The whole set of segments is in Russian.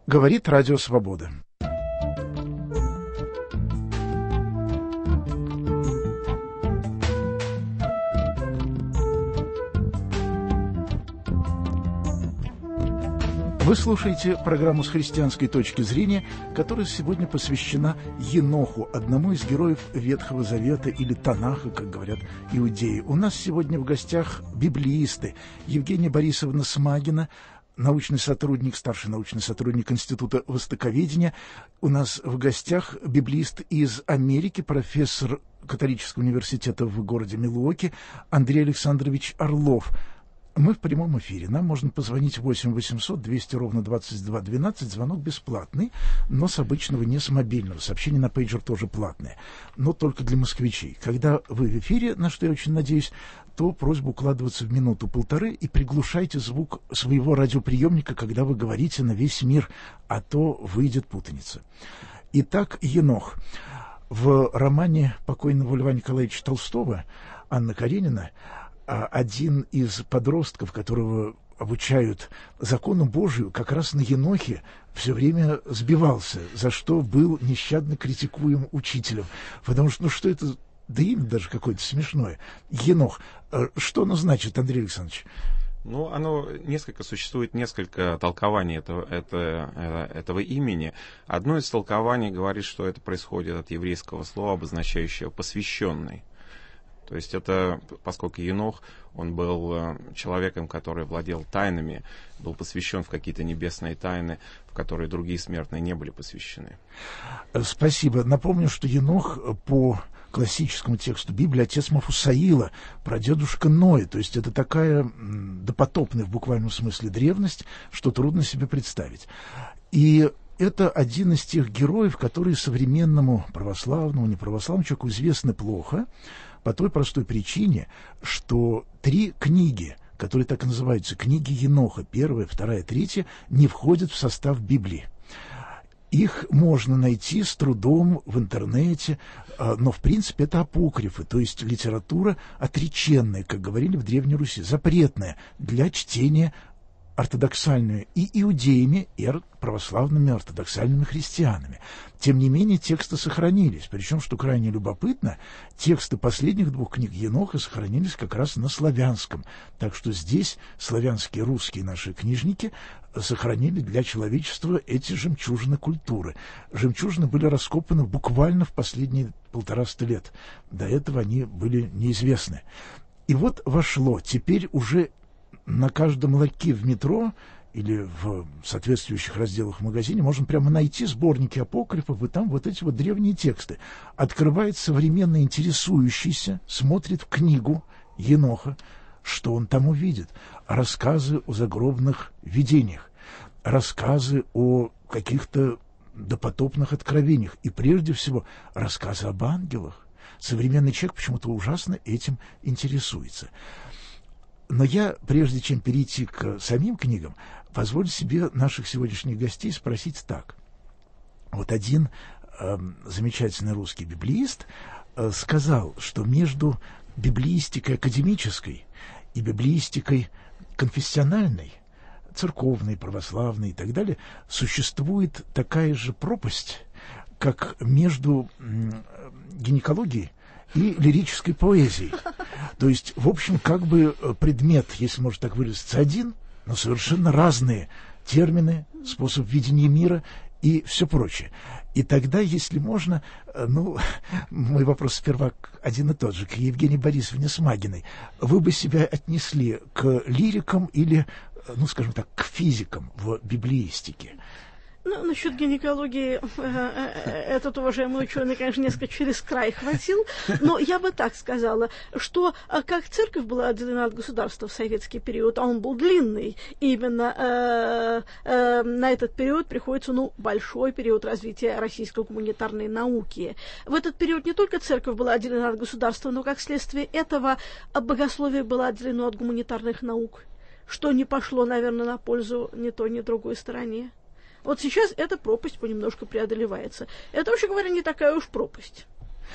Говорит Радио Свобода. Вы слушаете программу «С христианской точки зрения», которая сегодня посвящена Еноху, одному из героев Ветхого Завета или Танаха, как говорят иудеи. У нас сегодня в гостях библеисты Евгения Борисовна Смагина, научный сотрудник, старший научный сотрудник Института Востоковедения. У нас в гостях библеист из Америки, профессор католического университета в городе Милуоки Андрей Александрович Орлов. Мы в прямом эфире. Нам можно позвонить 8 800 200 ровно 22 12. Звонок бесплатный, но с обычного, не с мобильного. Сообщение на пейджер тоже платное, но только для москвичей. Когда вы в эфире, на что я очень надеюсь, то просьба укладываться в минуту-полторы и приглушайте звук своего радиоприемника, когда вы говорите на весь мир, а то выйдет путаница. Итак, Енох. В романе покойного Льва Николаевича Толстого «Анна Каренина» один из подростков, которого обучают закону Божию, как раз на Енохе все время сбивался, за что был нещадно критикуем учителем. Потому что, что это, да имя даже какое-то смешное. Енох. Что оно значит, Андрей Александрович? Существует несколько толкований этого имени. Одно из толкований говорит, что это происходит от еврейского слова, обозначающего «посвященный». То есть это, поскольку Енох, он был человеком, который владел тайнами, был посвящен в какие-то небесные тайны, в которые другие смертные не были посвящены. Спасибо. Напомню, что Енох по классическому тексту Библии отец Мафусаила, прадедушка Ноя. То есть это такая допотопная в буквальном смысле древность, что трудно себе представить. И это один из тех героев, которые современному православному, неправославному человеку известны плохо, по той простой причине, что 3 книги, которые так и называются, книги Еноха, 1, 2, 3, не входят в состав Библии. Их можно найти с трудом в интернете, но, в принципе, это апокрифы, то есть литература отреченная, как говорили в Древней Руси, запретная для чтения ортодоксальными и иудеями, и православными ортодоксальными христианами. Тем не менее, тексты сохранились. Причем, что крайне любопытно, тексты последних 2 книг Еноха сохранились как раз на славянском. Так что здесь славянские, русские наши книжники сохранили для человечества эти жемчужины культуры. Жемчужины были раскопаны буквально в последние 150 лет. До этого они были неизвестны. И вот вошло. Теперь уже на каждом ларьке в метро или в соответствующих разделах в магазине можно прямо найти сборники апокрифов, и там вот эти вот древние тексты. Открывает современно интересующийся, смотрит в книгу Еноха, что он там увидит. Рассказы о загробных видениях, рассказы о каких-то допотопных откровениях и, прежде всего, рассказы об ангелах. Современный человек почему-то ужасно этим интересуется. Но я, прежде чем перейти к самим книгам, позволю себе наших сегодняшних гостей спросить так. Вот один замечательный русский библеист сказал, что между библеистикой академической и библеистикой конфессиональной, церковной, православной и так далее, существует такая же пропасть, как между гинекологией и лирической поэзией. То есть, в общем, как бы предмет, если можно так выразиться, один, но совершенно разные термины, способ видения мира и все прочее. И тогда, если можно, мой вопрос сперва один и тот же, к Евгении Борисовне Смагиной. Вы бы себя отнесли к лирикам или, скажем так, к физикам в библеистике? Насчет гинекологии этот уважаемый ученый, конечно, несколько через край хватил, но я бы так сказала, что как церковь была отделена от государства в советский период, а он был длинный, именно на этот период приходится, большой период развития российской гуманитарной науки. В этот период не только церковь была отделена от государства, но как следствие этого богословие было отделено от гуманитарных наук, что не пошло, наверное, на пользу ни той, ни другой стороне. Вот сейчас эта пропасть понемножку преодолевается. Это, вообще говоря, не такая уж пропасть.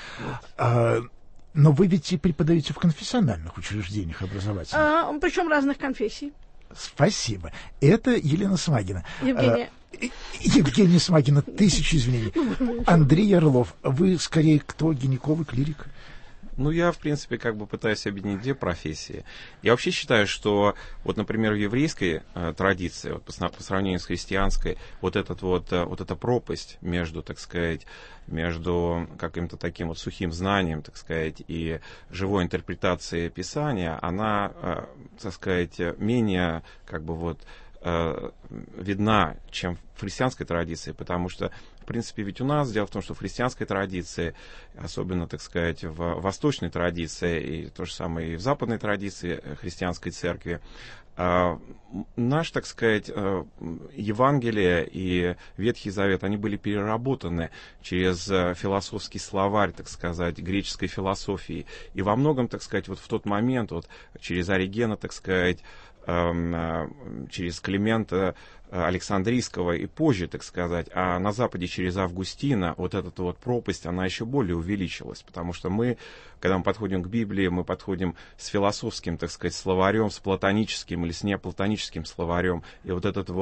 Но вы ведь и преподаете в конфессиональных учреждениях образовательных. Причем разных конфессий. Спасибо. Это Елена Смагина. Евгения, Евгения Смагина, тысячи извинений. Андрей Орлов, вы скорее кто, гинеколог, лирик? Ну, я, в принципе, как бы пытаюсь объединить две профессии. Я вообще считаю, что, вот, например, в еврейской традиции, вот, по сравнению с христианской, вот эта пропасть между, так сказать, между каким-то таким вот сухим знанием, так сказать, и живой интерпретацией Писания, она, так сказать, менее, как бы вот, видна, чем в христианской традиции, потому что, в принципе, ведь у нас, дело в том, что в христианской традиции, особенно, так сказать, в восточной традиции, и то же самое и в западной традиции христианской церкви, наш, так сказать, Евангелие и Ветхий Завет, они были переработаны через философский словарь, так сказать, греческой философии. И во многом, так сказать, вот в тот момент, вот через Оригена, так сказать, через Климента Александрийского и позже, так сказать, а на Западе через Августина вот эта вот пропасть, она еще более увеличилась, потому что мы, когда мы подходим к Библии, мы подходим с философским, так сказать, словарем, с платоническим или с неоплатоническим словарем, и вот эта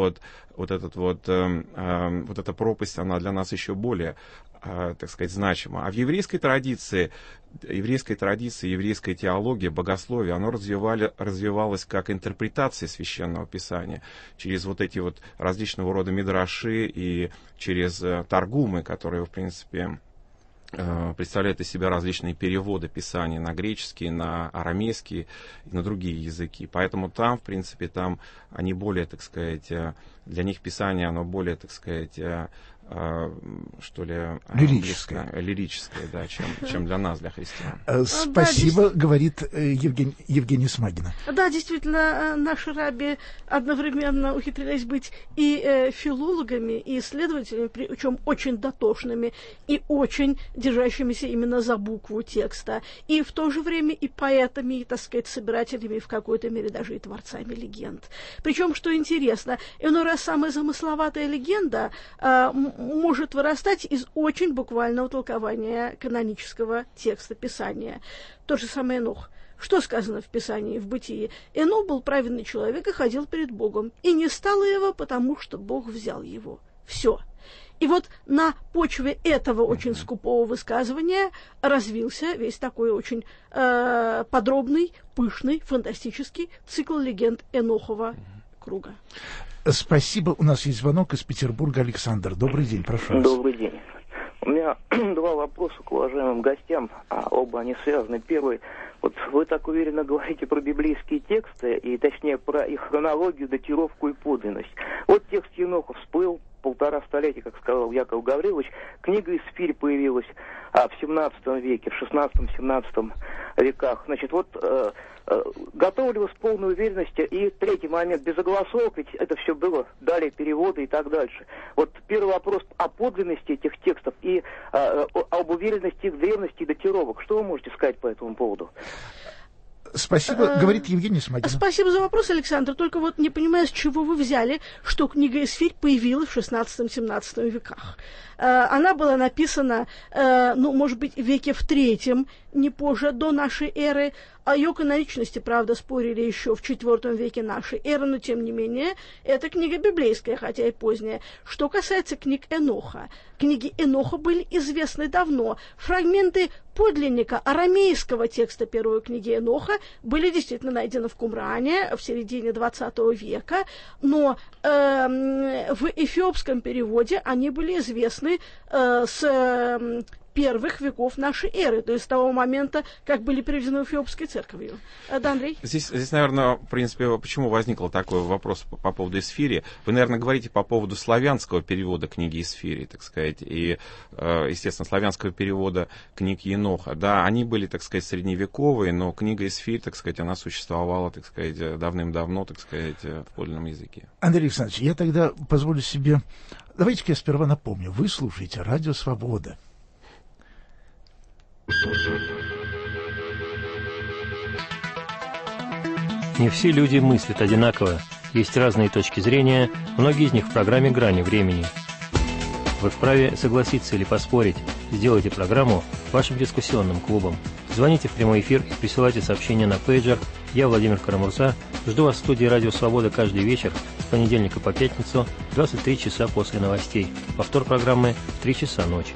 пропасть, она для нас еще более, так сказать, значима. А в еврейской традиции, еврейская теология, богословие, оно развивалось как интерпретация Священного Писания через вот эти вот различного рода мидраши и через таргумы, которые, в принципе, представляют из себя различные переводы Писания на греческий, на арамейский и на другие языки. Поэтому там, в принципе, там они более, так сказать, для них Писание, оно более, так сказать, что ли, лирическое, да, чем для нас, для христиан. Спасибо, говорит Евгения Смагина. Да, действительно, наши раби одновременно ухитрились быть и филологами, и исследователями, причем очень дотошными, и очень держащимися именно за букву текста, и в то же время и поэтами, и, так сказать, собирателями, и в какой-то мере даже и творцами легенд. Причем, что интересно, иной раз самая замысловатая легенда может вырастать из очень буквального толкования канонического текста Писания. То же самое Энох. Что сказано в Писании, в Бытии? Энох был праведный человек и ходил перед Богом. И не стало его, потому что Бог взял его. Все. И вот на почве этого очень скупого высказывания развился весь такой очень подробный, пышный, фантастический цикл легенд Энохова круга. Спасибо. У нас есть звонок из Петербурга. Александр, добрый день, прошу вас. Добрый день. У меня два вопроса к уважаемым гостям, оба они связаны. Первый, вот вы так уверенно говорите про библейские тексты, и точнее про их хронологию, датировку и подлинность. Вот текст Еноха всплыл 1,5 столетия, как сказал Яков Гаврилович. Книга Исфирь появилась в 17 веке, в 16-17 веках. Значит, вот готовы ли вы с полной уверенностью? И третий момент, без огласовок, ведь это все было, далее переводы и так дальше. Вот первый вопрос о подлинности этих текстов и об уверенности их древности и датировок. Что вы можете сказать по этому поводу? Спасибо, говорит Евгения Смагина. Спасибо за вопрос, Александр. Только вот не понимаю, с чего вы взяли, что книга Исфирь появилась в 16-17 веках. Она была написана, может быть, в веке в III, не позже, до нашей эры. О ее каноничности, правда, спорили еще в IV веке нашей эры, но, тем не менее, это книга библейская, хотя и поздняя. Что касается книг Эноха, книги Эноха были известны давно. Фрагменты подлинника арамейского текста первой книги Эноха были действительно найдены в Кумране в середине XX века, но в эфиопском переводе они были известны с первых веков нашей эры, то есть с того момента, как были переведены эфиопской церковью. Да, Андрей? Здесь, наверное, в принципе, почему возникл такой вопрос по поводу Исфири? Вы, наверное, говорите по поводу славянского перевода книги Исфири, так сказать, и, естественно, славянского перевода книг Еноха. Да, они были, так сказать, средневековые, но книга Исфирь, так сказать, она существовала, так сказать, давным-давно, так сказать, в подлинном языке. Андрей Александрович, я тогда позволю себе... Давайте-ка я сперва напомню. Вы слушаете «Радио Свобода». Не все люди мыслят одинаково. Есть разные точки зрения, многие из них в программе «Грани времени». Вы вправе согласиться или поспорить. Сделайте программу вашим дискуссионным клубом. Звоните в прямой эфир и присылайте сообщения на пейджер. Я, Владимир Карамурза, жду вас в студии «Радио Свобода» каждый вечер понедельника по пятницу в 23 часа после новостей. Повтор программы в 3 часа ночи.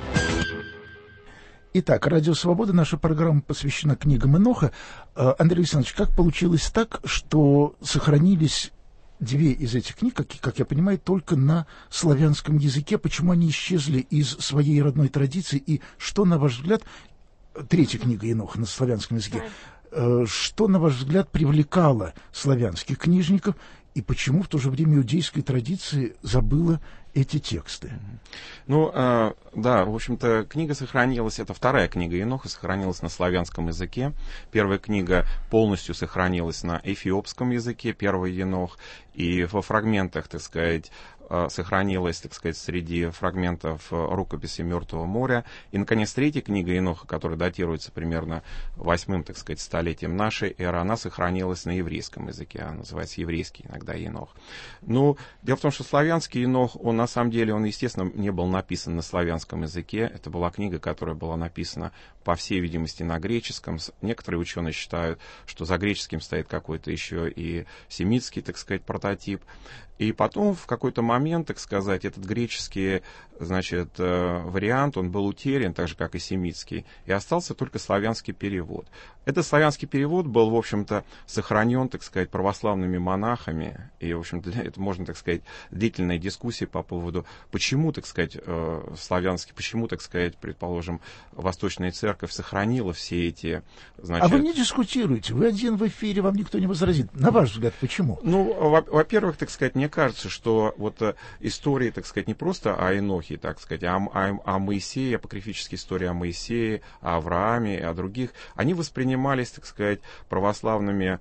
Итак, «Радио Свобода», наша программа посвящена книгам Еноха. Андрей Александрович, как получилось так, что сохранились две из этих книг, как я понимаю, только на славянском языке? Почему они исчезли из своей родной традиции? И что, на ваш взгляд, третья книга Еноха на славянском языке, что, на ваш взгляд, привлекало славянских книжников, и почему в то же время иудейская традиция забыла эти тексты? Ну, да, в общем-то, книга сохранилась, это вторая книга Еноха, сохранилась на славянском языке. Первая книга полностью сохранилась на эфиопском языке, первый Енох, и во фрагментах, так сказать, сохранилась, так сказать, среди фрагментов рукописи Мертвого моря. И, наконец, третья книга Еноха, которая датируется примерно 8-м, так сказать, столетием нашей эры, она сохранилась на еврейском языке, она называется еврейский иногда Енох. Ну, дело в том, что славянский Енох, он на самом деле, он, естественно, не был написан на славянском языке. Это была книга, которая была написана, по всей видимости, на греческом. Некоторые ученые считают, что за греческим стоит какой-то еще и семитский, так сказать, прототип. И потом в какой-то момент, так сказать, этот греческий, значит, вариант, он был утерян, так же, как и семитский, и остался только славянский перевод. Этот славянский перевод был, в общем-то, сохранен, так сказать, православными монахами, и, в общем-то, это можно, так сказать, длительная дискуссия по поводу, почему, так сказать, славянский, почему, так сказать, предположим, Восточная Церковь сохранила все эти, значит... А вы не дискутируете, вы один в эфире, вам никто не возразит. На ваш взгляд, почему? Ну, во-первых, так сказать, мне кажется, что вот истории, так сказать, не просто о Енохе, так сказать, о Моисее, апокрифические истории о Моисее, о Аврааме и о других, они воспринимались, так сказать, православными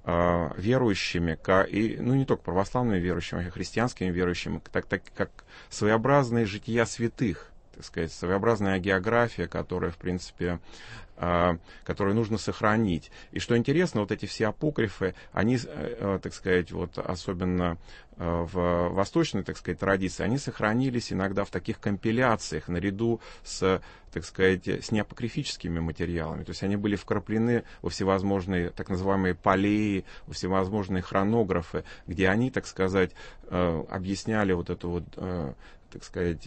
верующими, и, ну, не только православными верующими, а и христианскими верующими, так как своеобразные жития святых, так сказать, своеобразная география, которая, в принципе, которые нужно сохранить. И что интересно, вот эти все апокрифы, они, так сказать, вот особенно в восточной, так сказать, традиции, они сохранились иногда в таких компиляциях наряду с, так сказать, с неапокрифическими материалами. То есть они были вкраплены во всевозможные так называемые полеи, во всевозможные хронографы, где они, так сказать, объясняли вот эту вот, так сказать,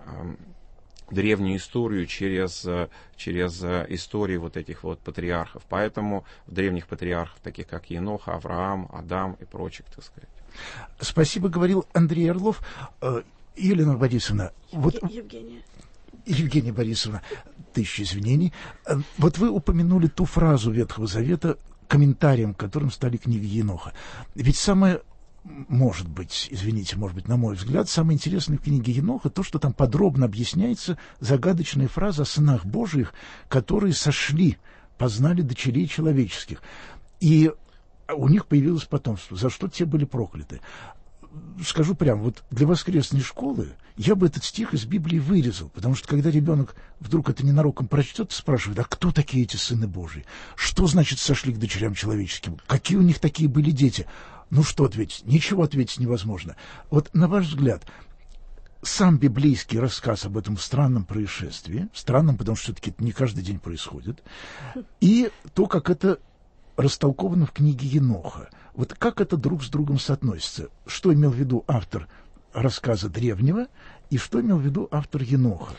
древнюю историю через истории вот этих вот патриархов. Поэтому древних патриархов, таких как Енох, Авраам, Адам и прочих, так сказать. Спасибо, говорил Андрей Орлов. Елена Борисовна, вот... Евгения Борисовна, тысяча извинений. Вот вы упомянули ту фразу Ветхого Завета, комментарием к которым стали книги Еноха. Ведь самое, может быть, извините, может быть, на мой взгляд, самое интересное в книге Еноха то, что там подробно объясняется загадочная фраза о сынах Божиих, которые сошли, познали дочерей человеческих. И у них появилось потомство, за что те были прокляты. Скажу прямо, вот для воскресной школы я бы этот стих из Библии вырезал, потому что когда ребенок вдруг это ненароком прочтет, спрашивает, а кто такие эти сыны Божии? Что значит сошли к дочерям человеческим? Какие у них такие были дети? Ну что ответить? Ничего ответить невозможно. Вот на ваш взгляд, сам библейский рассказ об этом странном происшествии, странном, потому что все-таки это не каждый день происходит, и то, как это растолковано в книге Еноха. Вот как это друг с другом соотносится? Что имел в виду автор рассказа древнего и что имел в виду автор Еноха?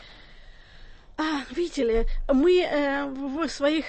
Видите ли, мы в своих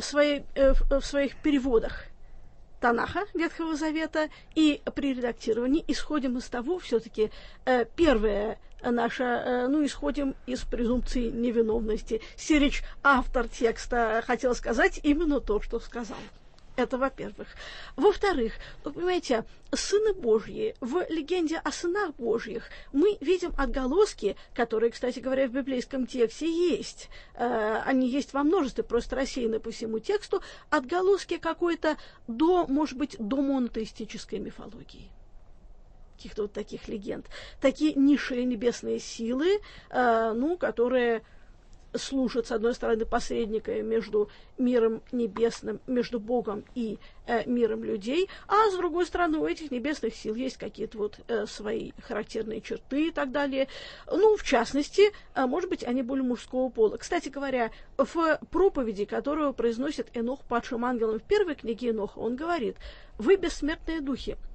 переводах Танаха, Ветхого Завета, и при редактировании исходим из того, все-таки первое наше, исходим из презумпции невиновности. Сирич, автор текста, хотел сказать именно то, что сказал. Это во-первых. Во-вторых, вы понимаете, сыны Божьи, в легенде о сынах Божьих мы видим отголоски, которые, кстати говоря, в библейском тексте есть. Они есть во множестве, просто рассеяны по всему тексту, отголоски какой-то может быть, до монотеистической мифологии. Каких-то вот таких легенд. Такие низшие небесные силы, которые служат, с одной стороны, посредниками между миром небесным, между Богом и миром людей, а с другой стороны, у этих небесных сил есть какие-то свои характерные черты и так далее. В частности, может быть, они были мужского пола. Кстати говоря, в проповеди, которую произносит Енох падшим ангелом в первой книге Еноха, он говорит: «Вы бессмертные духи,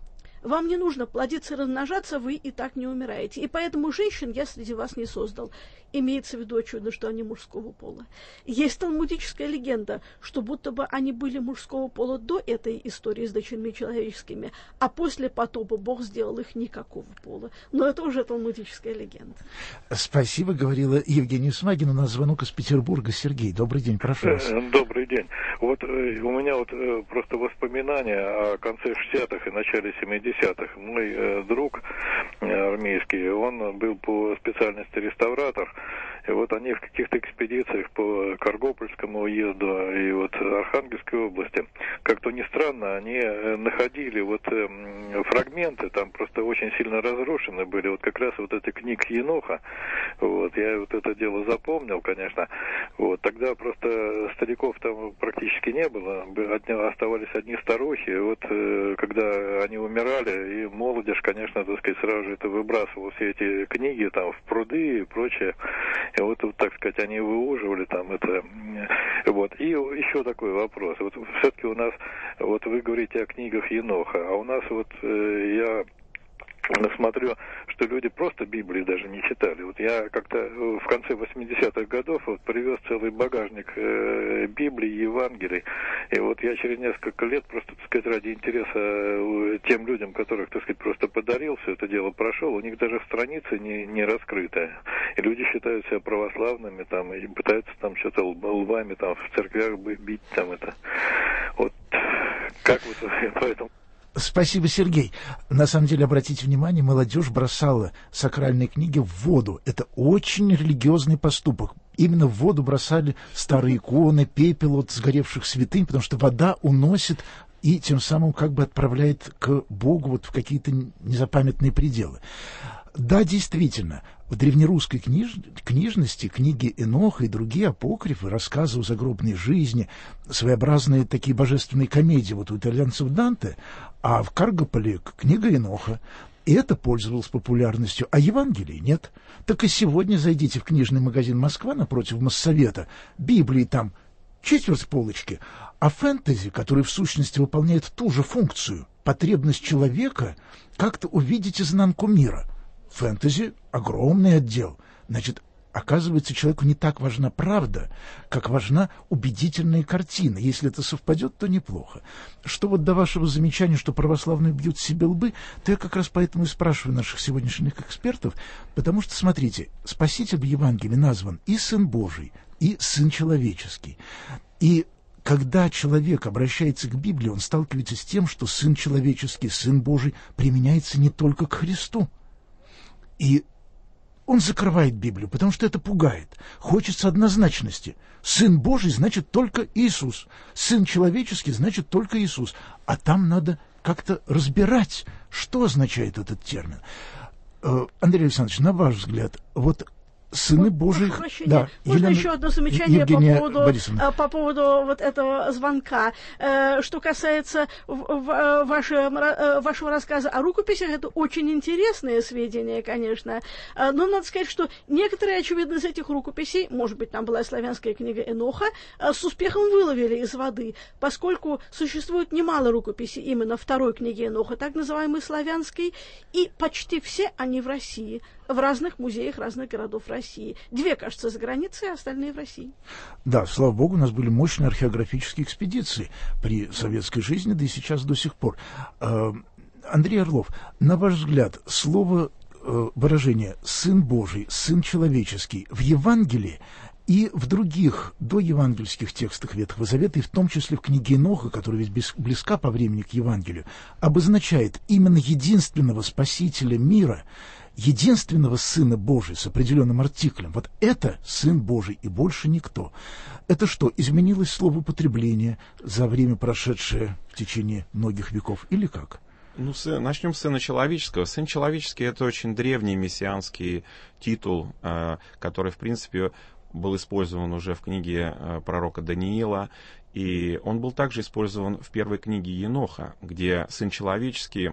Вам не нужно плодиться и размножаться, вы и так не умираете. И поэтому женщин я среди вас не создал. Имеется в виду, очевидно, что они мужского пола. Есть талмудическая легенда, что будто бы они были мужского пола до этой истории с дочерьми человеческими, а после потопа Бог сделал их никакого пола. Но это уже талмудическая легенда. Спасибо, говорила Евгения Смагина. У нас звонок из Петербурга. Сергей, добрый день, прошу вас. Добрый день. Вот у меня просто воспоминания о конце 60-х и начале 70-х. Мой друг армейский, он был по специальности реставратор. И вот они в каких-то экспедициях по Каргопольскому уезду и вот Архангельской области, как-то ни странно, они находили вот фрагменты, там просто очень сильно разрушены были, вот как раз вот эти книг Еноха, вот, я вот это дело запомнил, конечно, вот, тогда просто стариков там практически не было, оставались одни старухи, вот, когда они умирали, и молодежь, конечно, так сказать, сразу же это выбрасывала все эти книги там в пруды и прочее. И вот, так сказать, они выуживали там это. Вот. И еще такой вопрос. Вот все-таки у нас, вот вы говорите о книгах Еноха, а у нас вот я смотрю, что люди просто Библии даже не читали. Вот я как-то в конце 80-х годов вот привез целый багажник Библии, Евангелий. И вот я через несколько лет просто, так сказать, ради интереса тем людям, которых, так сказать, просто подарил, все это дело прошел, у них даже страницы не раскрытая. И люди считают себя православными там и пытаются там что-то лбами там в церквях бить там это. Вот как вы по этому... Спасибо, Сергей. На самом деле, обратите внимание, молодежь бросала сакральные книги в воду. Это очень религиозный поступок. Именно в воду бросали старые иконы, пепел от сгоревших святынь, потому что вода уносит и тем самым как бы отправляет к Богу вот в какие-то незапамятные пределы. Да, действительно, в древнерусской книжности книги Еноха и другие апокрифы, рассказы о загробной жизни, своеобразные такие божественные комедии вот у итальянцев Данте, а в Каргополе книга Еноха. И это пользовалось популярностью, а Евангелий нет. Так и сегодня зайдите в книжный магазин «Москва» напротив Моссовета, Библии там четверть полочки, а фэнтези, который в сущности выполняет ту же функцию, потребность человека как-то увидеть изнанку мира. Фэнтези — огромный отдел. Значит, оказывается, человеку не так важна правда, как важна убедительная картина. Если это совпадет, то неплохо. Что вот до вашего замечания, что православные бьют себе лбы, то я как раз поэтому и спрашиваю наших сегодняшних экспертов, потому что, смотрите, Спаситель в Евангелии назван и Сын Божий, и Сын Человеческий. И когда человек обращается к Библии, он сталкивается с тем, что Сын Человеческий, Сын Божий применяется не только к Христу. И он закрывает Библию, потому что это пугает. Хочется однозначности. Сын Божий значит только Иисус. Сын человеческий значит только Иисус. А там надо как-то разбирать, что означает этот термин. Андрей Александрович, на ваш взгляд, вот сыны Божьих... Да, можно еще одно замечание по поводу вот этого звонка. Что касается вашего рассказа о рукописях, это очень интересные сведения, конечно. Но надо сказать, что некоторые, очевидно, из этих рукописей, может быть, там была и славянская книга Еноха, с успехом выловили из воды, поскольку существует немало рукописей именно второй книги Еноха, так называемой славянской, и почти все они в России, в разных музеях разных городов России. 2, кажется, за границей, а остальные в России. Да, слава богу, у нас были мощные археографические экспедиции при советской жизни, да и сейчас до сих пор. Андрей Орлов, на ваш взгляд, слово, выражение «сын Божий», «сын человеческий» в Евангелии и в других доевангельских текстах Ветхого Завета, и в том числе в книге Еноха, которая ведь близка по времени к Евангелию, обозначает именно единственного Спасителя мира, единственного Сына Божия с определенным артиклем. Вот это Сын Божий и больше никто. Это что, изменилось словоупотребление за время, прошедшее в течение многих веков, или как? Ну, начнем с Сына Человеческого. Сын Человеческий — это очень древний мессианский титул, который, в принципе, был использован уже в книге пророка Даниила, и он был также использован в первой книге Еноха, где Сын Человеческий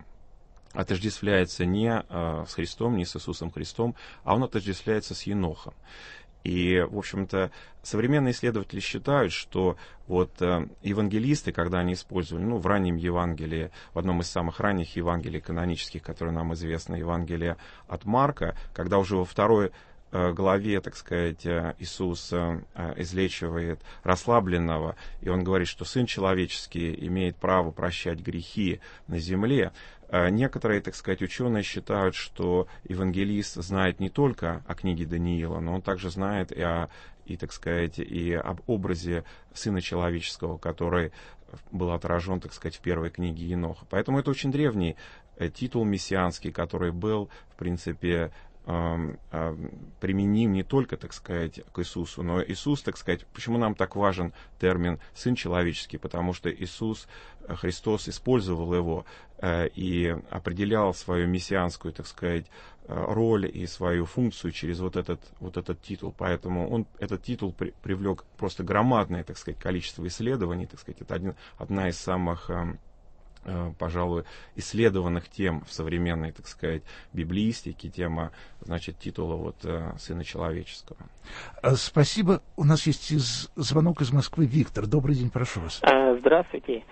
отождествляется не с Христом, не с Иисусом Христом, а он отождествляется с Енохом. И, в общем-то, современные исследователи считают, что вот евангелисты, когда они использовали, в раннем Евангелии, в одном из самых ранних Евангелий канонических, которые нам известны, Евангелие от Марка, когда уже во второй главе, так сказать, Иисус излечивает расслабленного, и он говорит, что Сын Человеческий имеет право прощать грехи на земле. Некоторые, так сказать, ученые считают, что евангелист знает не только о книге Даниила, но он также знает так сказать, и об образе Сына Человеческого, который был отражен, так сказать, в первой книге Еноха. Поэтому это очень древний титул мессианский, который был, в принципе, применим не только, так сказать, к Иисусу, но Иисус, так сказать, почему нам так важен термин «Сын человеческий», потому что Иисус, Христос использовал его и определял свою мессианскую, так сказать, роль и свою функцию через вот этот титул. Поэтому этот титул привлек просто громадное, так сказать, количество исследований, так сказать, это одна из самых, пожалуй, исследованных тем в современной, так сказать, библеистике, тема, значит, титула Сына Человеческого. Спасибо. У нас есть звонок из Москвы. Виктор, добрый день, прошу вас. Здравствуйте.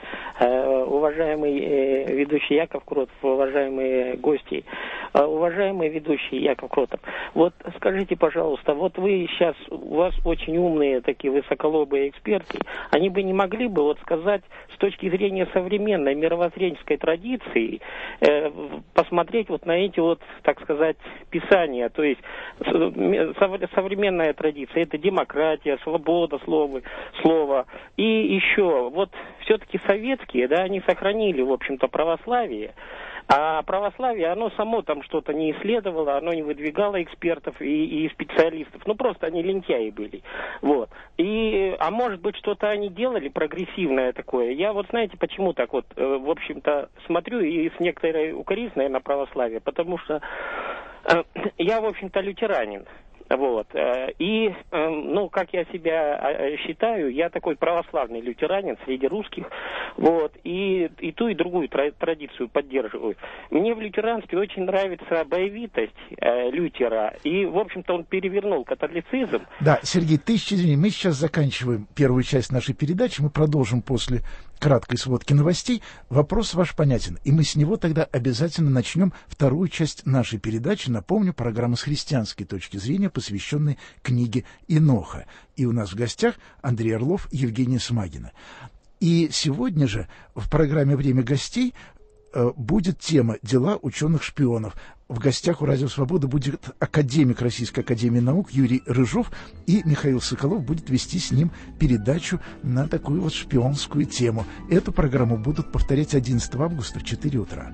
Уважаемый ведущий Яков Кротов, уважаемые гости. Уважаемый ведущий Яков Кротов, вот скажите, пожалуйста, вот вы сейчас, у вас очень умные такие высоколобые эксперты, они бы не могли бы вот сказать с точки зрения современной мировоззренческой традиции, посмотреть вот на эти вот, так сказать, писания, то есть современная традиция, это демократия, свобода слова, и еще, вот все-таки советские, да, они сохранили, в общем-то, православие, а православие, оно само там что-то не исследовало, оно не выдвигало экспертов и специалистов. Просто они лентяи были. Вот. А может быть, что-то они делали прогрессивное такое. Я вот, знаете, почему так вот, в общем-то, смотрю и с некоторой укоризной на православие, потому что я, в общем-то, лютеранин. Вот. И, как я себя считаю, я такой православный лютеранин среди русских, вот, и ту, и другую традицию поддерживаю. Мне в лютеранстве очень нравится боевитость Лютера, и, в общем-то, он перевернул католицизм. Да, Сергей, тысячи извиний, мы сейчас заканчиваем первую часть нашей передачи, мы продолжим после краткой сводки новостей. Вопрос ваш понятен, и мы с него тогда обязательно начнем вторую часть нашей передачи. Напомню, программа с христианской точки зрения, посвященной книге Еноха. И у нас в гостях Андрей Орлов и Евгения Смагина. И сегодня же в программе «Время гостей» будет тема «Дела ученых-шпионов». В гостях у «Радио Свобода» будет академик Российской академии наук Юрий Рыжов, и Михаил Соколов будет вести с ним передачу на такую вот шпионскую тему. Эту программу будут повторять 11 августа в 4 утра.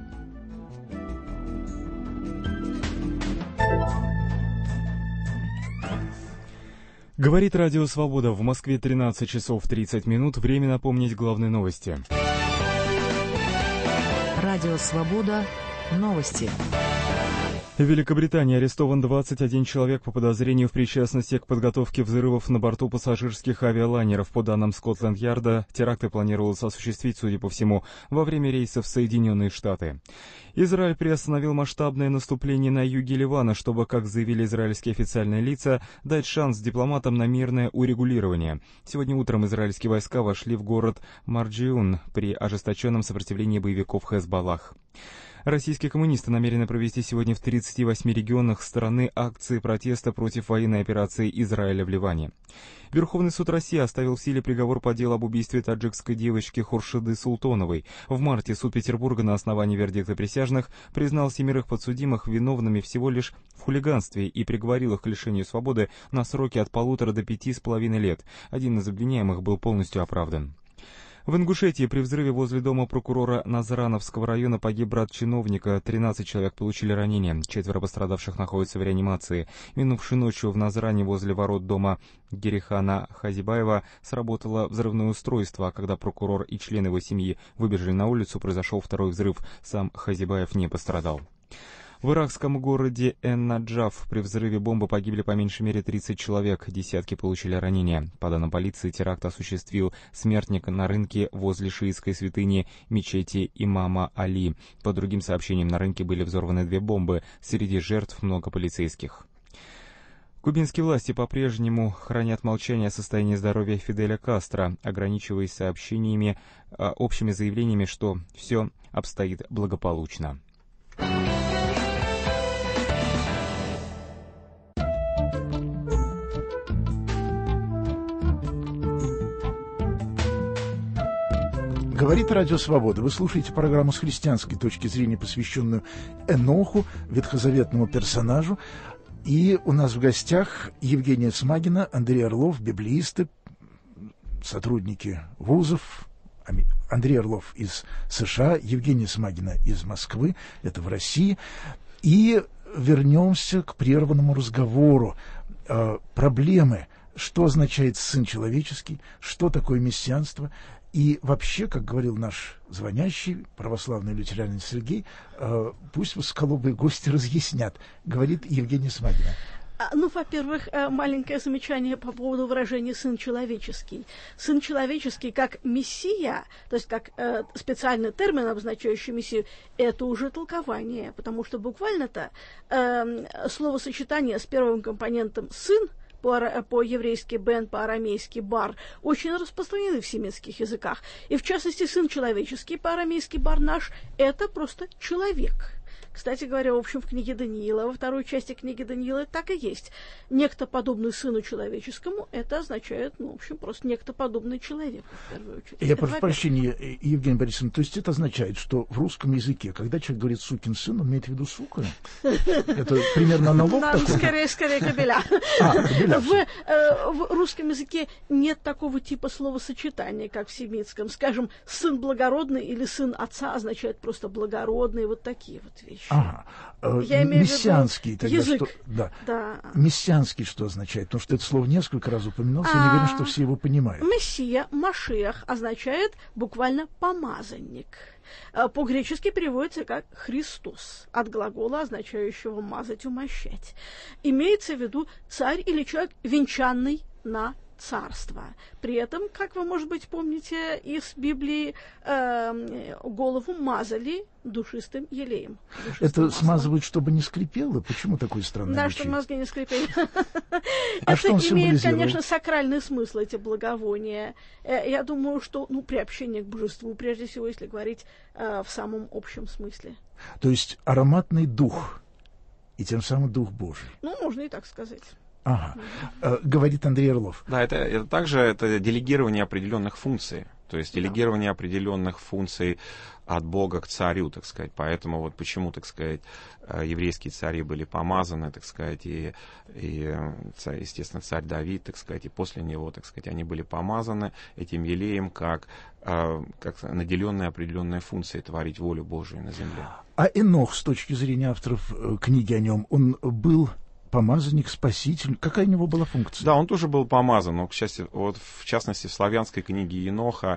Говорит Радио Свобода. В Москве 13 часов 30 минут. Время напомнить главные новости. Радио Свобода. Новости. В Великобритании арестован 21 человек по подозрению в причастности к подготовке взрывов на борту пассажирских авиалайнеров. По данным Скотланд-Ярда, теракты планировалось осуществить, судя по всему, во время рейсов в Соединенные Штаты. Израиль приостановил масштабное наступление на юге Ливана, чтобы, как заявили израильские официальные лица, дать шанс дипломатам на мирное урегулирование. Сегодня утром израильские войска вошли в город Марджиун при ожесточенном сопротивлении боевиков Хезболлах. Российские коммунисты намерены провести сегодня в 38 регионах страны акции протеста против военной операции Израиля в Ливане. Верховный суд России оставил в силе приговор по делу об убийстве таджикской девочки Хуршиды Султоновой. В марте суд Петербурга на основании вердикта присяжных признал 7 подсудимых виновными всего лишь в хулиганстве и приговорил их к лишению свободы на сроки от 1,5 до 5,5 лет. Один из обвиняемых был полностью оправдан. В Ингушетии при взрыве возле дома прокурора Назрановского района погиб брат чиновника, 13 человек получили ранения, 4 пострадавших находятся в реанимации. Минувшей ночью в Назране возле ворот дома Герихана Хазибаева сработало взрывное устройство, а когда прокурор и члены его семьи выбежали на улицу, произошел второй взрыв, сам Хазибаев не пострадал. В иракском городе Эн-Наджаф при взрыве бомбы погибли по меньшей мере 30 человек, десятки получили ранения. По данным полиции, теракт осуществил смертник на рынке возле шиитской святыни мечети имама Али. По другим сообщениям, на рынке были взорваны 2 бомбы, среди жертв много полицейских. Кубинские власти по-прежнему хранят молчание о состоянии здоровья Фиделя Кастро, ограничиваясь сообщениями, общими заявлениями, что все обстоит благополучно. Говорит Радио Свобода. Вы слушаете программу с христианской точки зрения, посвященную Эноху, ветхозаветному персонажу. И у нас в гостях Евгения Смагина, Андрей Орлов, библеисты, сотрудники вузов. Андрей Орлов из США, Евгения Смагина из Москвы, это в России. И вернемся к прерванному разговору. Проблемы, что означает Сын Человеческий, что такое мессианство. И вообще, как говорил наш звонящий, православный лютеранин Сергей, пусть высоколобые гости разъяснят, говорит Евгения Смагина. Ну, во-первых, маленькое замечание по поводу выражения «сын человеческий». Сын человеческий как мессия, то есть как специальный термин, обозначающий мессию, это уже толкование, потому что буквально-то словосочетание с первым компонентом «сын» по-еврейски «бен», по-арамейски «бар» очень распространены в семитских языках. И, в частности, сын человеческий, по-арамейски «бар» наш, это просто человек. Кстати говоря, в общем, в книге Даниила, во второй части книги Даниила так и есть. Некто, подобный сыну человеческому, это означает, ну, в общем, просто некто, подобный человеку, в первую очередь. Я прошу прощения, Евгения Борисовна, то есть это означает, что в русском языке, когда человек говорит «сукин сын», он имеет в виду «сука»? Это примерно аналог такой? Скорее кобеля. В русском языке нет такого типа словосочетания, как в семитском. Скажем, «сын благородный» или «сын отца» означает просто «благородный», вот такие вот вещи. Ага. Мессианский тогда язык. Что? Да. Мессианский что означает? Потому что это слово несколько раз упоминалось, я не уверен, что все его понимают. Мессия, Машиах, означает буквально «помазанник». По-гречески переводится как «Христос», от глагола, означающего «мазать», «умощать». Имеется в виду царь или человек, венчанный на царство. При этом, как вы, может быть, помните из Библии, голову мазали душистым елеем. Это смазывают, чтобы не скрипело? Почему такой странный Да, обычай? чтобы мозги не скрипели. Это имеет, конечно, сакральный смысл, эти благовония. Я думаю, что приобщение к божеству, прежде всего, если говорить в самом общем смысле. То есть ароматный дух, и тем самым дух Божий. Ну, можно и так сказать. Ага. Говорит Андрей Орлов. Да, это также делегирование определенных функций. То есть делегирование определенных функций от Бога к царю, так сказать. Поэтому вот почему, так сказать, еврейские цари были помазаны, так сказать, и естественно, царь Давид, так сказать, и после него, так сказать, они были помазаны этим елеем как наделенные определенные функции творить волю Божию на земле. А Энох, с точки зрения авторов книги о нем, он был помазанник, спаситель. Какая у него была функция? Да, он тоже был помазан, но, к счастью, вот, в частности, в славянской книге Еноха,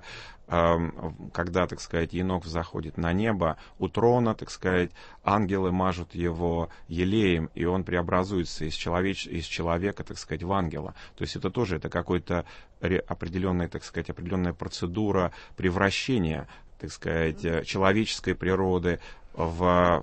когда, так сказать, Енох заходит на небо, у трона, так сказать, ангелы мажут его елеем, и он преобразуется из человека, так сказать, в ангела. То есть это тоже какой-то определенная, так сказать, определенная процедура превращения, так сказать, человеческой природы в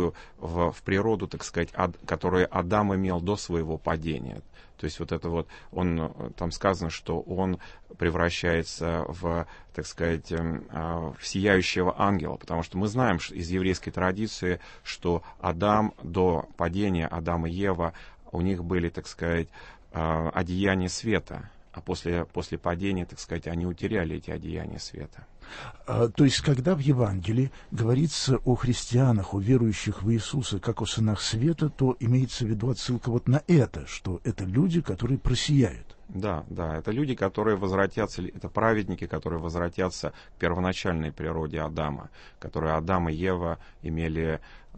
природу, так сказать, которую Адам имел до своего падения. То есть вот это вот, там сказано, что он превращается в, так сказать, в сияющего ангела, потому что мы знаем из еврейской традиции, что Адам до падения, Адам и Ева, у них были, так сказать, одеяния света, а после падения, так сказать, они утеряли эти одеяния света. То есть, когда в Евангелии говорится о христианах, о верующих в Иисуса, как о сынах света, то имеется в виду отсылка вот на это, что это люди, которые просияют. Да, это люди, которые возвратятся, это праведники, которые возвратятся к первоначальной природе Адама, которые Адам и Ева имели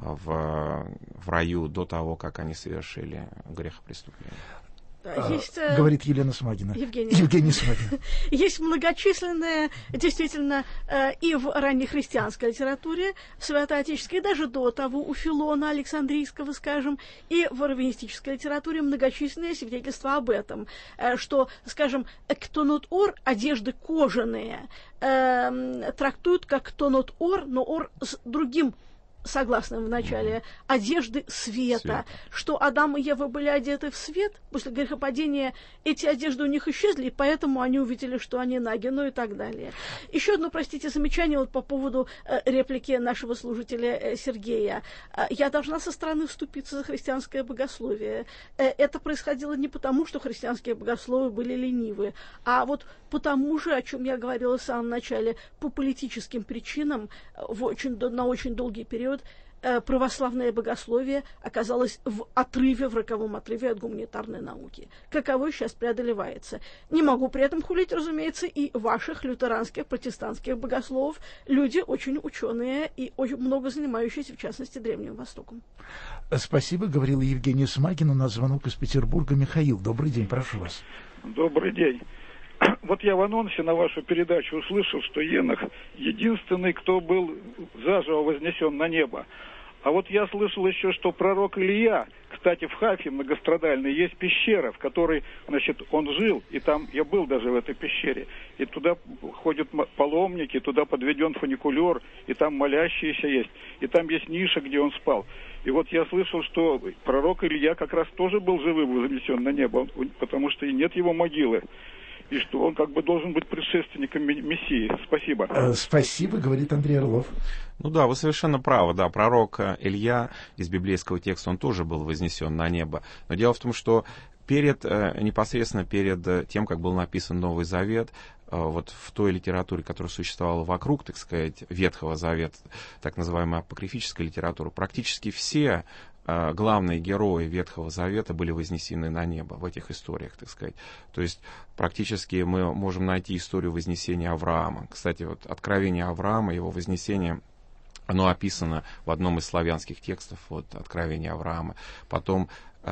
в раю до того, как они совершили грехопреступление. Говорит Елена Смагина. Евгения Смагина. Есть многочисленные, действительно, и в раннехристианской литературе, святоотеческой, и даже до того, у Филона Александрийского, скажем, и в раввинистической литературе многочисленные свидетельства об этом, что, скажем, ктонот-ор, одежды кожаные, трактуют как ктонот-ор, но ор с другим согласно в начале, одежды света, что Адам и Ева были одеты в свет, после грехопадения эти одежды у них исчезли, и поэтому они увидели, что они наги, ну и так далее. Еще одно, простите, замечание вот по поводу реплики нашего служителя Сергея. Я должна со стороны вступиться за христианское богословие. Это происходило не потому, что христианские богословы были ленивы, а вот потому же, о чем я говорила в самом начале, по политическим причинам на очень долгий период православное богословие оказалось в роковом отрыве от гуманитарной науки. Каково сейчас преодолевается. Не могу при этом хулить, разумеется, и ваших лютеранских, протестантских богословов. Люди очень ученые и очень много занимающиеся, в частности, Древним Востоком. Спасибо, говорила Евгения Смагина. У нас звонок из Петербурга. Михаил, добрый день, прошу вас. Добрый день. Вот я в анонсе на вашу передачу услышал, что Енох единственный, кто был заживо вознесен на небо. А вот я слышал еще, что пророк Илья, кстати, в Хафе многострадальной есть пещера, в которой, значит, он жил, и там я был даже в этой пещере. И туда ходят паломники, туда подведен фуникулер, и там молящиеся есть, и там есть ниша, где он спал. И вот я слышал, что пророк Илья как раз тоже был живым вознесен на небо, потому что и нет его могилы. И что он как бы должен быть предшественником Мессии. Спасибо. Спасибо, говорит Андрей Орлов. Ну да, вы совершенно правы. Да, пророк Илья из библейского текста, он тоже был вознесен на небо. Но дело в том, что непосредственно перед тем, как был написан Новый Завет, вот в той литературе, которая существовала вокруг, так сказать, Ветхого Завета, так называемой апокрифической литературы, практически все главные герои Ветхого Завета были вознесены на небо в этих историях, так сказать. То есть практически мы можем найти историю вознесения Авраама. Кстати, вот Откровение Авраама, его вознесение, оно описано в одном из славянских текстов, вот Откровение Авраама. Потом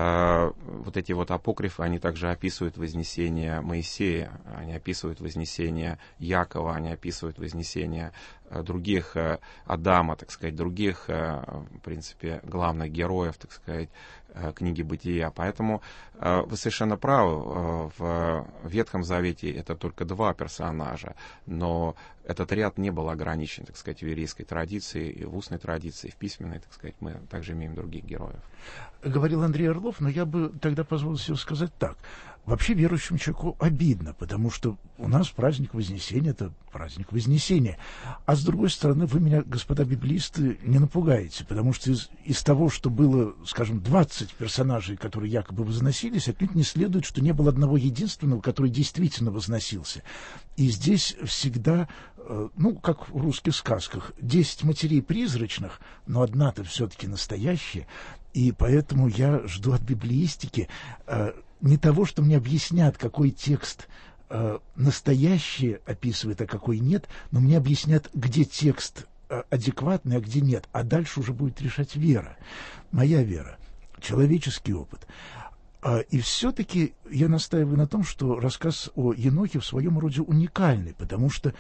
вот эти вот апокрифы, они также описывают вознесение Моисея, они описывают вознесение Якова, они описывают вознесение других, Адама, так сказать, других, в принципе, главных героев, так сказать, книги Бытия. Поэтому вы совершенно правы, в Ветхом Завете это только два персонажа, но этот ряд не был ограничен, так сказать, в еврейской традиции, и в устной традиции, и в письменной, так сказать, мы также имеем других героев. Говорил Андрей Орлов, но я бы тогда позволил себе сказать так. Вообще верующему человеку обидно, потому что у нас праздник Вознесения — это праздник Вознесения. А с другой стороны, вы меня, господа библеисты, не напугаете, потому что из того, что было, скажем, 20 персонажей, которые якобы возносились, отнюдь не следует, что не было одного единственного, который действительно возносился. И здесь всегда, как в русских сказках, 10 матерей призрачных, но одна-то все-таки настоящая. И поэтому я жду от библеистики не того, что мне объяснят, какой текст настоящий описывает, а какой нет, но мне объяснят, где текст адекватный, а где нет. А дальше уже будет решать вера, моя вера, человеческий опыт. И все-таки я настаиваю на том, что рассказ о Енохе в своем роде уникальный, потому что,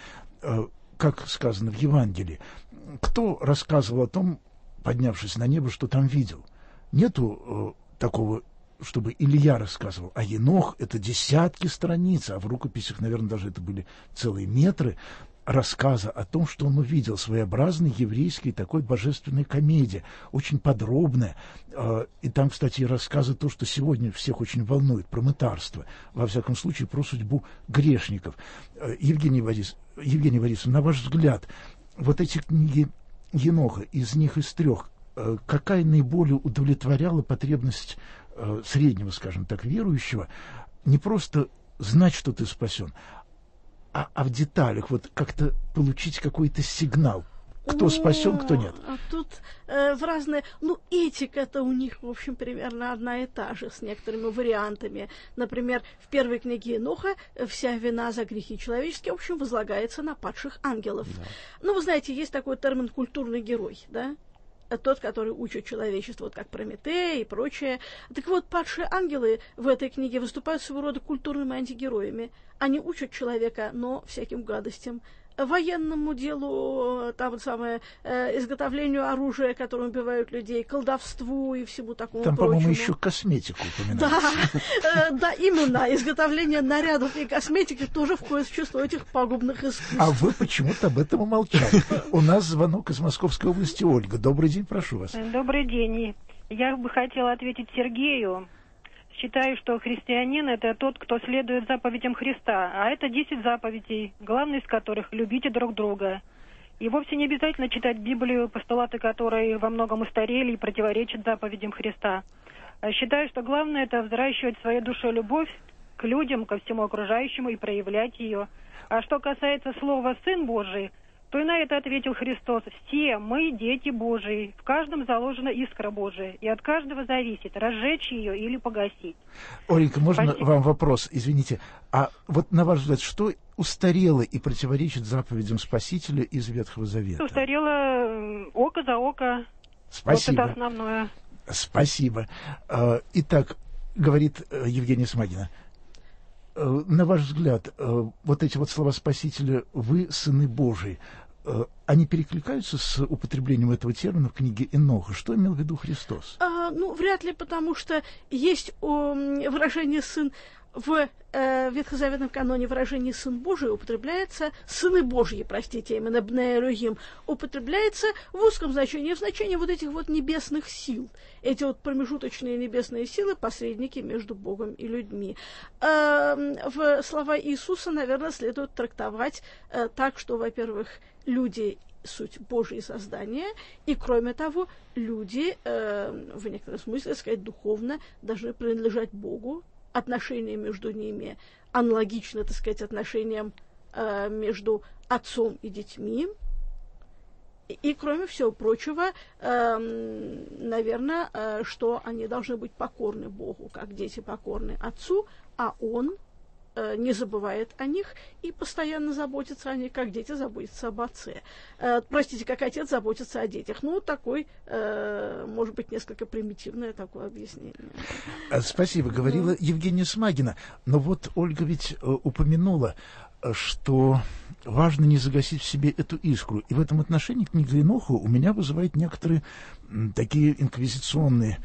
как сказано в Евангелии, кто рассказывал о том, поднявшись на небо, что там видел? Нету такого, чтобы Илья рассказывал, а Енох — это десятки страниц, а в рукописях, наверное, даже это были целые метры рассказа о том, что он увидел, своеобразной еврейской такой божественной комедии, очень подробная. И там, кстати, и рассказы то, что сегодня всех очень волнует, про мытарство, во всяком случае, про судьбу грешников. Евгений Борисович, на ваш взгляд, вот эти книги Еноха, из них из трех, какая наиболее удовлетворяла потребность среднего, скажем так, верующего, не просто знать, что ты спасен, а в деталях вот как-то получить какой-то сигнал, кто спасен, кто нет. А тут в разные... этика-то у них, в общем, примерно одна и та же, с некоторыми вариантами. Например, в первой книге Еноха вся вина за грехи человеческие, в общем, возлагается на падших ангелов. Да. Вы знаете, есть такой термин «культурный герой», да? Тот, который учит человечество, вот как Прометей и прочее. Так вот, падшие ангелы в этой книге выступают своего рода культурными антигероями. Они учат человека, но всяким гадостям. военному делу, там самое, изготовлению оружия, которым убивают людей, колдовству и всему такому там, прочему. По-моему, еще косметику упоминается. Да, именно. Изготовление нарядов и косметики тоже входит в число этих пагубных искусств. А вы почему-то об этом умолчали. У нас звонок из Московской области. Ольга, добрый день, прошу вас. Добрый день. Я бы хотела ответить Сергею. Считаю, что христианин — это тот, кто следует заповедям Христа, а это 10 заповедей, главной из которых — любите друг друга. И вовсе не обязательно читать Библию, постулаты которой во многом устарели и противоречат заповедям Христа. Считаю, что главное — это взращивать в своей душе любовь к людям, ко всему окружающему и проявлять ее. А что касается слова «Сын Божий», то и на это ответил Христос: все мы дети Божии, в каждом заложена искра Божия, и от каждого зависит, разжечь ее или погасить. Оленька, можно Спасибо. вам вопрос? Извините, а вот на ваш взгляд, что устарело и противоречит заповедям Спасителя из Ветхого Завета? Устарело око за око. Спасибо. Вот это основное. Спасибо. Итак, говорит Евгения Смагина, на ваш взгляд, вот эти вот слова Спасителя «Вы сыны Божии», они перекликаются с употреблением этого термина в книге Еноха? Что имел в виду Христос? Вряд ли, потому что есть выражение «сын». В ветхозаветном каноне выражение «сын Божий» употребляется, «сыны Божьи», простите, именно «бней Элохим», употребляется в узком значении, в значении вот этих вот небесных сил. Эти вот промежуточные небесные силы, посредники между Богом и людьми. В слова Иисуса, наверное, следует трактовать так, что, во-первых, люди — суть Божьи создания, и, кроме того, люди, в некотором смысле, так сказать, духовно, должны принадлежать Богу. Отношения между ними аналогичны, так сказать, отношениям между отцом и детьми. И, кроме всего прочего, наверное, что они должны быть покорны Богу, как дети покорны отцу, а он не забывает о них и постоянно заботится о них, как дети заботятся об отце. Простите, как отец заботится о детях. Такой, может быть, несколько примитивное такое объяснение. Спасибо, говорила Евгения Смагина. Но вот Ольга ведь упомянула, что важно не загасить в себе эту искру. И в этом отношении книга Еноха у меня вызывает некоторые такие инквизиционные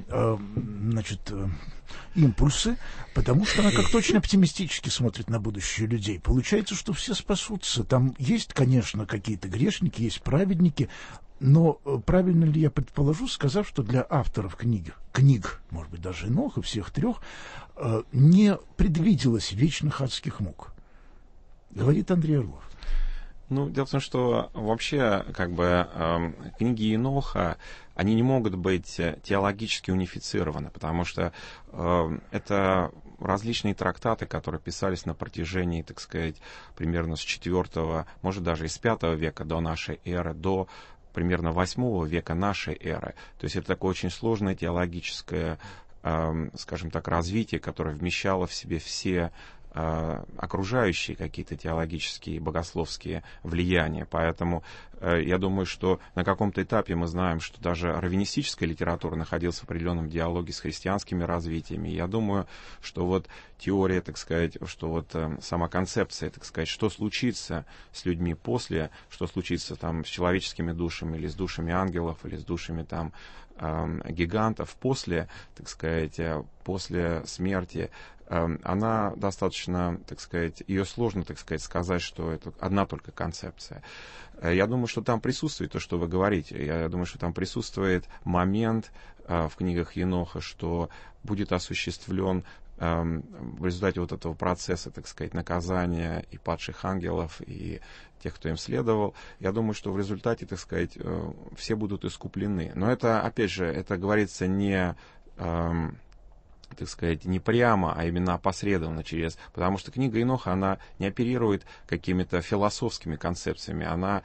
импульсы, потому что она как-то очень оптимистически смотрит на будущее людей. Получается, что все спасутся. Там есть, конечно, какие-то грешники, есть праведники, но правильно ли я предположу, сказав, что для авторов книг, может быть, даже Еноха, всех трех, не предвиделось вечных адских мук? Говорит Андрей Орлов. Дело в том, что вообще, книги Еноха, они не могут быть теологически унифицированы, потому что это различные трактаты, которые писались на протяжении, так сказать, примерно с 4, может, даже из 5 века до нашей эры, до примерно 8 века нашей эры. То есть это такое очень сложное теологическое, скажем так, развитие, которое вмещало в себе все окружающие какие-то теологические, богословские влияния. Поэтому я думаю, что на каком-то этапе мы знаем, что даже раввинистическая литература находилась в определенном диалоге с христианскими развитиями. Я думаю, что вот теория, так сказать, что вот сама концепция, так сказать, что случится с людьми после, что случится там с человеческими душами или с душами ангелов, или с душами там гигантов после, так сказать, после смерти, она достаточно, так сказать, ее сложно, так сказать, что это одна только концепция. Я думаю, что там присутствует то, что вы говорите. Я думаю, что там присутствует момент в книгах Еноха, что будет осуществлен в результате вот этого процесса, так сказать, наказания и падших ангелов, и тех, кто им следовал. Я думаю, что в результате, так сказать, все будут искуплены. Но это, опять же, это говорится не так сказать, не прямо, а именно опосредованно потому что книга Еноха, она не оперирует какими-то философскими концепциями, она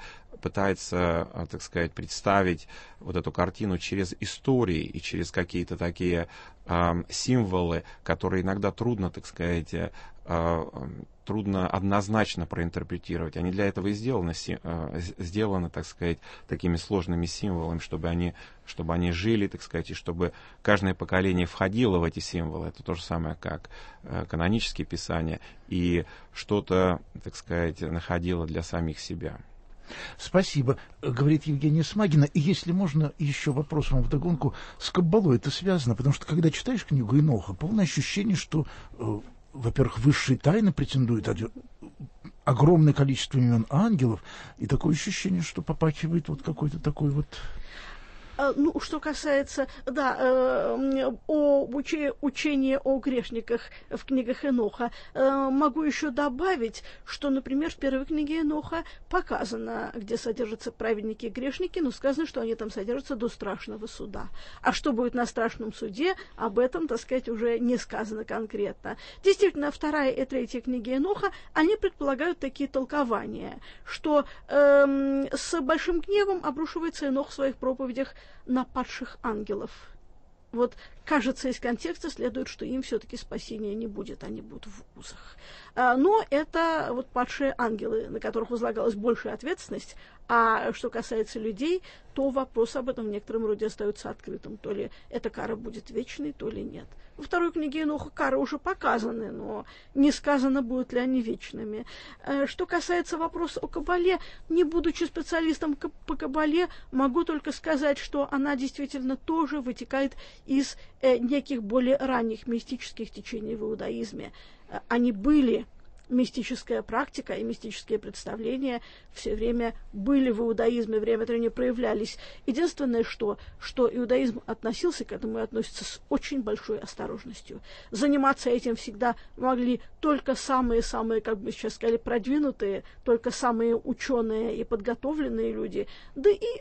пытается, так сказать, представить вот эту картину через истории и через какие-то такие символы, которые иногда трудно, так сказать, трудно однозначно проинтерпретировать. Они для этого и сделаны, так сказать, такими сложными символами, чтобы они жили, так сказать, и чтобы каждое поколение входило в эти символы. Это то же самое, как канонические писания, и что-то, так сказать, находило для самих себя. Спасибо, говорит Евгения Смагина. И если можно, еще вопрос вам вдогонку. С Каббалой это связано, потому что, когда читаешь книгу Еноха, полное ощущение, что, во-первых, высшие тайны претендуют, огромное количество имен ангелов, и такое ощущение, что попахивает вот какой-то такой вот... Ну, что касается, учения о грешниках в книгах Еноха, могу еще добавить, что, например, в первой книге Еноха показано, где содержатся праведники и грешники, но сказано, что они там содержатся до страшного суда. А что будет на страшном суде, об этом, так сказать, уже не сказано конкретно. Действительно, вторая и третья книги Еноха, они предполагают такие толкования, что с большим гневом обрушивается Енох в своих проповедях на падших ангелов. Вот, кажется, из контекста следует, что им все-таки спасения не будет, они будут в узах. Но это вот падшие ангелы, на которых возлагалась большая ответственность, а что касается людей, то вопрос об этом в некотором роде остается открытым. То ли эта кара будет вечной, то ли нет. Во второй книге Еноха кары уже показаны, но не сказано, будут ли они вечными. Что касается вопроса о Каббале, не будучи специалистом по Каббале, могу только сказать, что она действительно тоже вытекает из неких более ранних мистических течений в иудаизме. Они были, мистическая практика и мистические представления все время были в иудаизме, время от времени проявлялись. Единственное, что иудаизм относился к этому и относится с очень большой осторожностью. Заниматься этим всегда могли только самые-самые, как бы сейчас сказали, продвинутые, только самые ученые и подготовленные люди, да и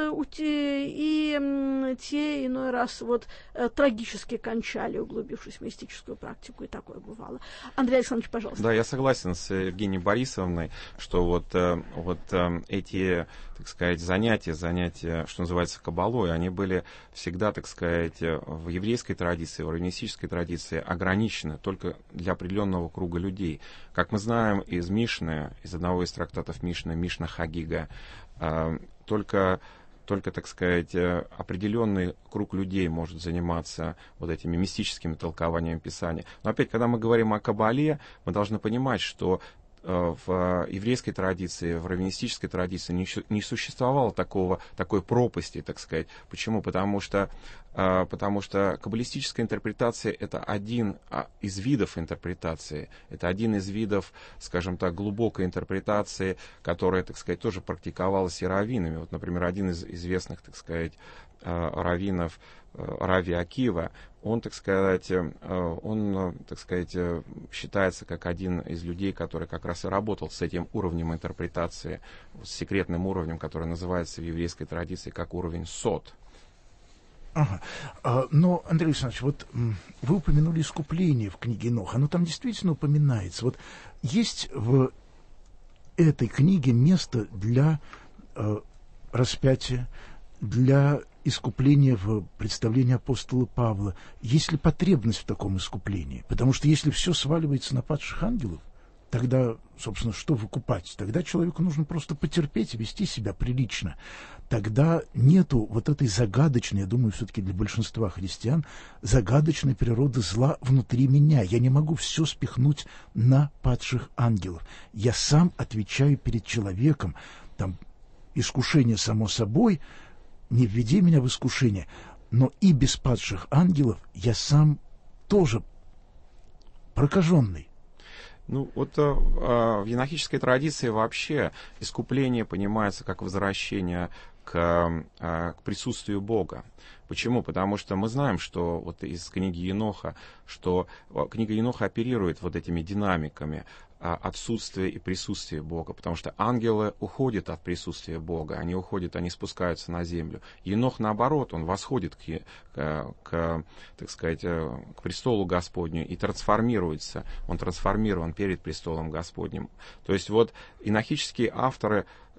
те иной раз трагически кончали, углубившись в мистическую практику, и такое бывало. Андрей Александрович, пожалуйста. Да, я согласен с Евгенией Борисовной, что эти, так сказать, занятия, что называется, каббалой, они были всегда, так сказать, в еврейской традиции, в раввинистической традиции ограничены только для определенного круга людей. Как мы знаем из Мишны, из одного из трактатов Мишны, Мишна Хагига, только, так сказать, определенный круг людей может заниматься вот этими мистическими толкованиями Писания. Но опять, когда мы говорим о Каббале, мы должны понимать, что в еврейской традиции, в раввинистической традиции не существовало такой пропасти, так сказать. Почему? Потому что каббалистическая интерпретация — это один из видов интерпретации, это один из видов, скажем так, глубокой интерпретации, которая, так сказать, тоже практиковалась и раввинами. Вот, например, один из известных, так сказать, раввинов, Рави Акива, он, так сказать, считается как один из людей, который как раз и работал с этим уровнем интерпретации, с секретным уровнем, который называется в еврейской традиции как уровень сот. Ага. Но, Андрей Александрович, вот вы упомянули искупление в книге Еноха. Оно там действительно упоминается. Вот есть в этой книге место для распятия, для искупления в представлении апостола Павла. Есть ли потребность в таком искуплении? Потому что если все сваливается на падших ангелов, тогда, собственно, что выкупать? Тогда человеку нужно просто потерпеть и вести себя прилично. Тогда нету вот этой загадочной, я думаю, все-таки для большинства христиан, загадочной природы зла внутри меня. Я не могу все спихнуть на падших ангелов. Я сам отвечаю перед человеком. Там искушение само собой, не введи меня в искушение, но и без падших ангелов я сам тоже прокаженный. Ну, вот в енохической традиции вообще искупление понимается как возвращение к присутствию Бога. Почему? Потому что мы знаем, что вот из книги Еноха, что книга Еноха оперирует вот этими динамиками отсутствия и присутствия Бога, потому что ангелы уходят от присутствия Бога, они спускаются на землю. Енох, наоборот, он восходит так сказать, к престолу Господню и трансформируется, он трансформирован перед престолом Господним. То есть вот енохические авторы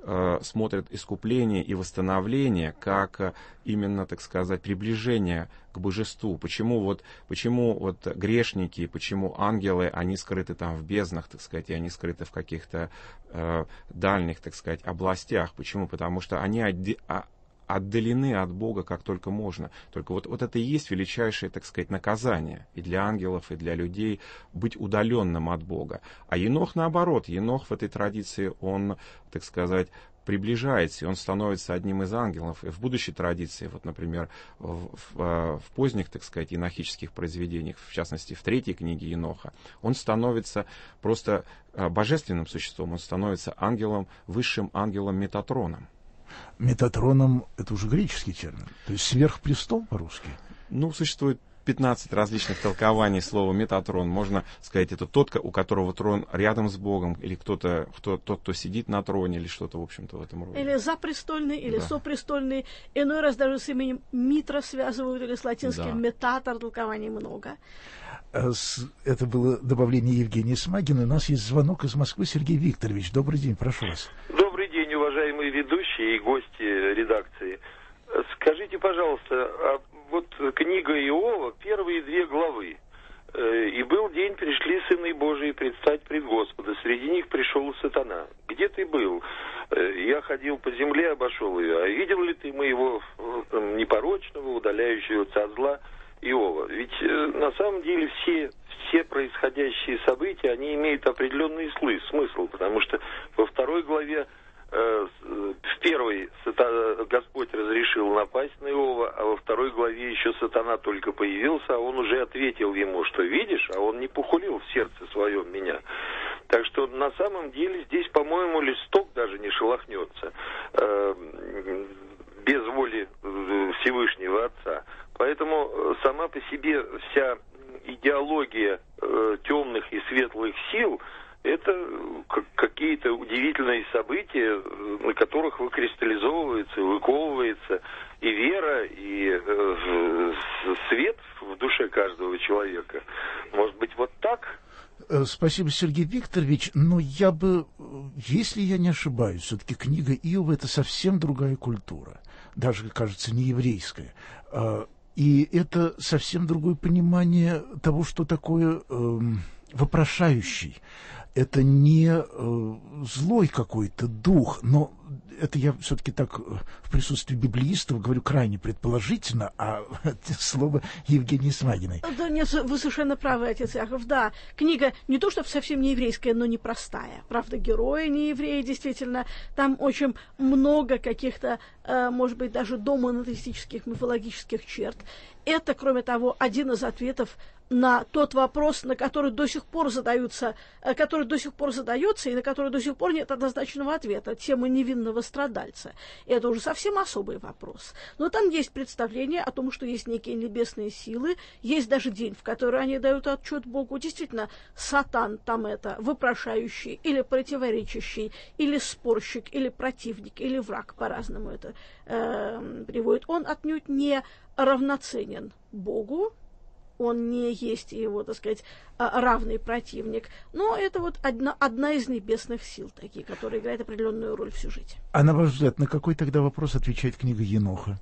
смотрят искупление и восстановление как именно, так сказать, приближение к божеству. Почему вот грешники, почему ангелы, они скрыты там в безднах, так сказать, и они скрыты в каких-то дальних, так сказать, областях. Почему? Потому что они отдалены от Бога как только можно. Только вот это и есть величайшее, так сказать, наказание и для ангелов, и для людей быть удаленным от Бога. А Енох наоборот. Енох в этой традиции, он, так сказать, приближается, и он становится одним из ангелов. И в будущей традиции, вот, например, в поздних, так сказать, енохических произведениях, в частности, в 3 книге Еноха, он становится просто божественным существом, он становится ангелом, высшим ангелом Метатроном. Метатроном — это уже греческий термин, то есть сверхпрестол по-русски. Ну, существует 15 различных толкований слова Метатрон. Можно сказать, это тот, у которого трон рядом с Богом, или тот, кто сидит на троне, или что-то, в общем-то, в этом роде. Или запрестольный, или сопрестольный. Иной раз даже с именем Митра связывают, или с латинским метатор, толкований много. Это было добавление Евгения Смагина. У нас есть звонок из Москвы. Сергей Викторович, добрый день, прошу вас. Добрый день, уважаемые ведущие и гости редакции. Скажите, пожалуйста, вот книга Иова, первые 2 главы. «И был день, пришли сыны Божии предстать пред Господа, среди них пришел сатана. Где ты был? Я ходил по земле, обошел ее. А видел ли ты моего непорочного, удаляющегося от зла Иова?» Ведь на самом деле все происходящие события, они имеют определенный смысл, потому что во 2 главе в 1 Господь разрешил напасть на Иова, а во 2 главе еще сатана только появился, а он уже ответил ему, что видишь, а он не похулил в сердце своем меня. Так что на самом деле здесь, по-моему, листок даже не шелохнется без воли Всевышнего Отца. Поэтому сама по себе вся идеология темных и светлых сил — это какие-то удивительные события, на которых выкристаллизовывается, выковывается и вера, и свет в душе каждого человека. Может быть, вот так? Спасибо, Сергей Викторович. Но я бы, если я не ошибаюсь, все-таки книга Иова — это совсем другая культура. Даже, кажется, не еврейская. И это совсем другое понимание того, что такое вопрошающий. Это не злой какой-то дух, но это я все-таки так в присутствии библеистов говорю крайне предположительно, а это слово Евгении Смагиной. Да нет, вы совершенно правы, отец Яков, да. Книга не то, чтобы совсем не еврейская, но непростая. Правда, герои не евреи, действительно. Там очень много каких-то, может быть, даже домонотеистических, мифологических черт. Это, кроме того, один из ответов на тот вопрос, на который до сих пор задается, и на который до сих пор нет однозначного ответа, тема невинного страдальца. И это уже совсем особый вопрос. Но там есть представление о том, что есть некие небесные силы, есть даже день, в который они дают отчет Богу. Действительно, сатан там это вопрошающий, или противоречащий, или спорщик, или противник, или враг, по-разному это приводит. Он отнюдь не равноценен Богу, он не есть его, так сказать, равный противник. Но это вот одна из небесных сил, такие, которая играет определенную роль в сюжете. А на ваш взгляд, на какой тогда вопрос отвечает книга Еноха?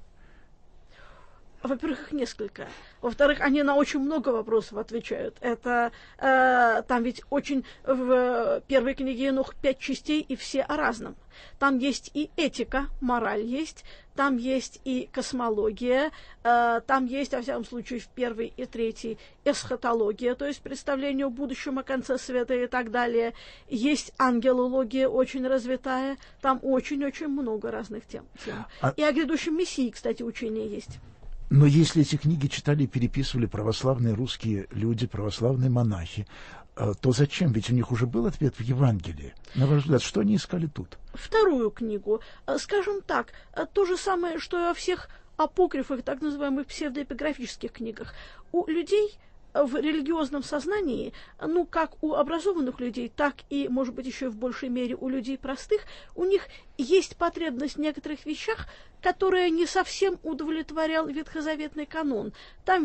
Во-первых, их несколько. Во-вторых, они на очень много вопросов отвечают. Это там ведь очень в первой книге Енох 5 частей, и все о разном. Там есть и этика, мораль есть, там есть и космология, там есть, во всяком случае, в 1 и 3 эсхатология, то есть представление о будущем, о конце света и так далее. Есть ангелология очень развитая, там очень-очень много разных тем. И о грядущем Мессии, кстати, учение есть. Но если эти книги читали и переписывали православные русские люди, православные монахи, то зачем? Ведь у них уже был ответ в Евангелии. На ваш взгляд, что они искали тут? Вторую книгу, скажем так, то же самое, что и во всех апокрифах, так называемых псевдоэпиграфических книгах. У людей в религиозном сознании, ну, как у образованных людей, так и, может быть, еще в большей мере у людей простых, у них есть потребность в некоторых вещах, которые не совсем удовлетворял ветхозаветный канон. Там ведь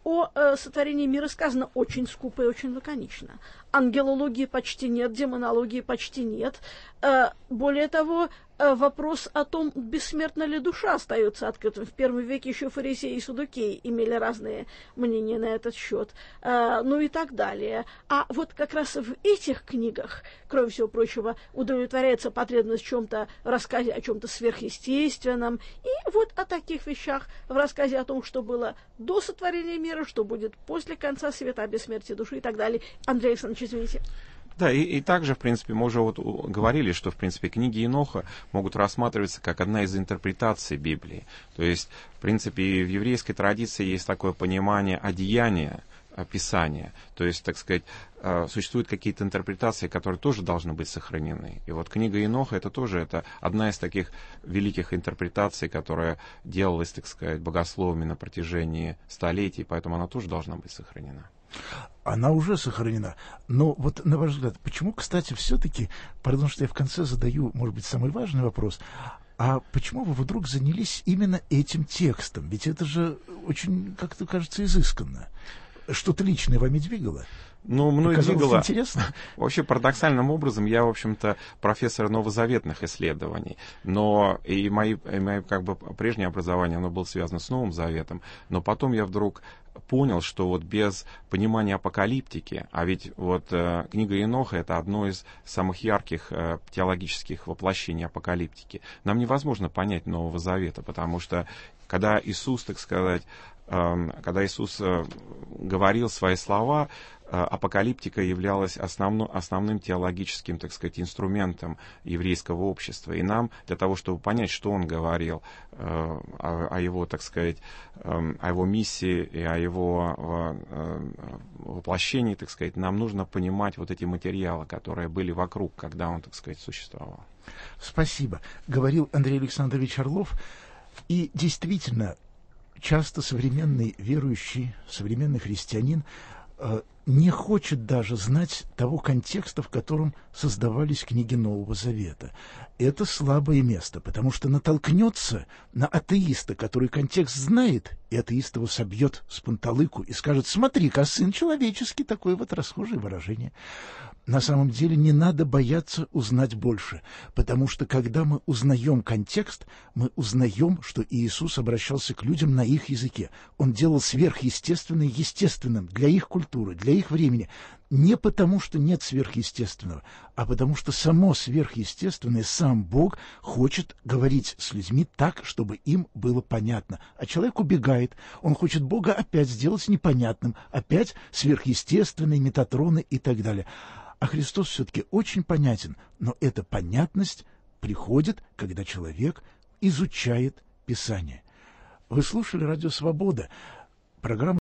о сотворении мира сказано очень скупо и очень лаконично. Ангелологии почти нет, демонологии почти нет. Более того, вопрос о том, бессмертна ли душа, остается открытым. В первом веке еще фарисеи и саддукеи имели разные мнения на этот счет, ну и так далее. А вот как раз в этих книгах, кроме всего прочего, удовлетворяется потребность в чем-то, рассказе о чем-то сверхъестественном, и вот о таких вещах в рассказе о том, что было до сотворения мира, что будет после конца света, о бессмертии души и так далее. Андрей Александрович, извините. Да, и также, в принципе, мы уже вот говорили, что, в принципе, книги Еноха могут рассматриваться как одна из интерпретаций Библии. То есть, в принципе, в еврейской традиции есть такое понимание одеяния Писания. То есть, так сказать, существуют какие-то интерпретации, которые тоже должны быть сохранены. И вот книга Еноха это тоже одна из таких великих интерпретаций, которая делалась, так сказать, богословами на протяжении столетий, поэтому она тоже должна быть сохранена. Она уже сохранена. Но вот, на ваш взгляд, почему, кстати, все-таки, пардон, что я в конце задаю, может быть, самый важный вопрос, а почему вы вдруг занялись именно этим текстом? Ведь это же очень, как-то кажется, изысканно. Что-то личное вами двигало? Ну, мной двигало. Интересно. Вообще, парадоксальным образом, я, в общем-то, профессор новозаветных исследований. Но и мои как бы, прежнее образование, оно было связано с Новым Заветом. Но потом я вдруг понял, что вот без понимания апокалиптики, а ведь вот книга Еноха — это одно из самых ярких теологических воплощений апокалиптики, нам невозможно понять Нового Завета, потому что когда Иисус, так сказать, когда Иисус говорил свои слова, апокалиптика являлась основным теологическим, так сказать, инструментом еврейского общества. И нам, для того, чтобы понять, что он говорил о его, так сказать, о его миссии и о его воплощении, так сказать, нам нужно понимать вот эти материалы, которые были вокруг, когда он, так сказать, существовал. Спасибо. Говорил Андрей Александрович Орлов. И действительно, часто современный верующий, современный христианин не хочет даже знать того контекста, в котором создавались книги Нового Завета. Это слабое место, потому что натолкнется на атеиста, который контекст знает, и атеист его собьет с панталыку и скажет: смотри-ка, сын человеческий, такое вот расхожее выражение. На самом деле не надо бояться узнать больше, потому что когда мы узнаем контекст, мы узнаем, что Иисус обращался к людям на их языке. Он делал сверхъестественное естественным для их культуры, для их времени. Не потому, что нет сверхъестественного, а потому что само сверхъестественное, сам Бог хочет говорить с людьми так, чтобы им было понятно. А человек убегает, он хочет Бога опять сделать непонятным, опять сверхъестественные, метатроны и так далее. А Христос все-таки очень понятен, но эта понятность приходит, когда человек изучает Писание. Вы слушали «Радио Свобода», программу